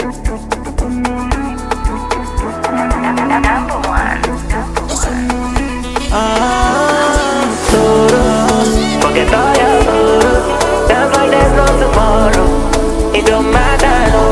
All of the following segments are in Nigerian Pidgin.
Forget all your sorrows. Dance like there's no tomorrow. It don't matter, no.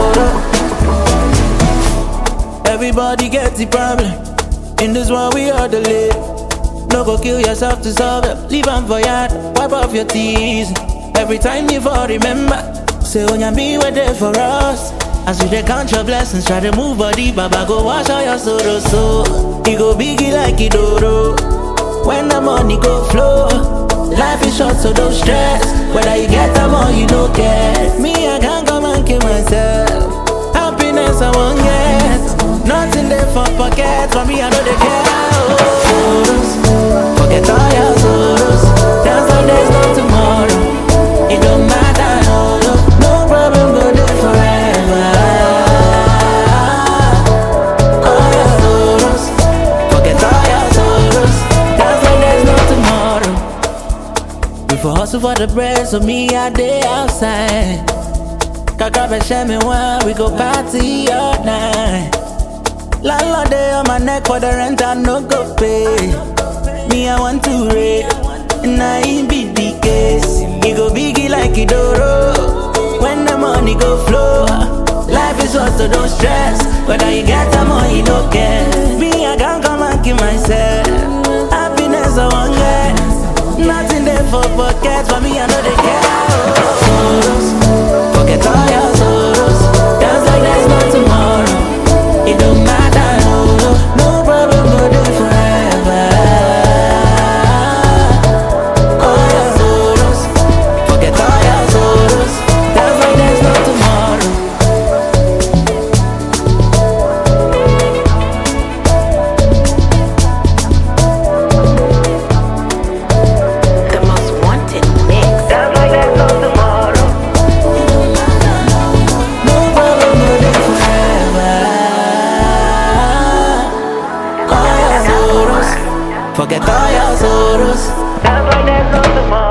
Everybody gets the problem. In this world we all the live. No go kill yourself to solve it. Leave am for yard, wipe off your tears. Every time you fall, remember. Say when you be we're there for us. As you dey count your blessings, try to move body, Baba go wash all your sorrows. So it go biggie like Idoro. When the money go flow, life is short, so don't stress. Whether you get them or you don't get. Me, I can't come and kill myself. Happiness I won't get. Nothing there for pocket. For me, I know they care. Sorrows, forget all your sorrows. Dance like there's no tomorrow. It don't matter, no problem, go there forever. All your sorrows, forget all your sorrows. Dance like there's no tomorrow. We for hustle for the bread, so me I day outside. Kaka be share me while we go party all night. Landlord day on my neck for the rent I no go pay. Me I want to rate, and I ain't be the case. It go biggie like Idoro. When the money go flow, life is short, so don't stress. Whether you get them or you don't get. Me I can't come and kill myself. Happiness I won't get. Nothing there for pockets. For me I know they care. Sorrows, forget all your sorrows. Dance like there's no tomorrow. It don't matter, no problem, go there forever. All your sorrows, forget all your sorrows. Dance like there's no tomorrow. The most wanted mix. Dance like there's no tomorrow. No problem, go there forever. All your sorrows, forget all your sorrows. Dance like there's no tomorrow.